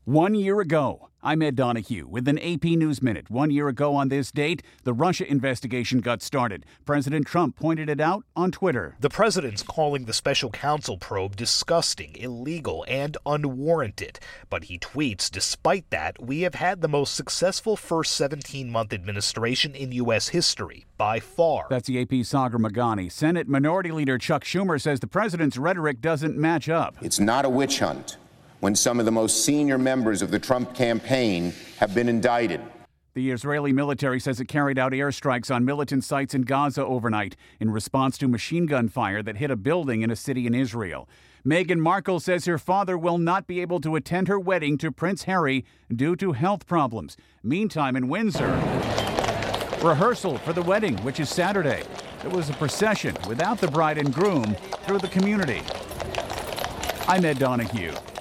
1 year ago, I'm Ed Donahue with an AP News Minute. 1 year ago on this date, the Russia investigation got started. President Trump pointed it out on Twitter. The president's calling the special counsel probe disgusting, illegal, and unwarranted. But he tweets, despite that, we have had the most successful first 17-month administration in U.S. history, by far. That's the AP's Sagar Meghani. Senate Minority Leader Chuck Schumer says the president's rhetoric doesn't match up. It's not a witch hunt when some of the most senior members of the Trump campaign have been indicted. The Israeli military says it carried out airstrikes on militant sites in Gaza overnight in response to machine gun fire that hit a building in a city in Israel. Meghan Markle says her father will not be able to attend her wedding to Prince Harry due to health problems. Meantime, in Windsor, rehearsal for the wedding, which is Saturday. There was a procession without the bride and groom through the community. I'm Ed Donahue.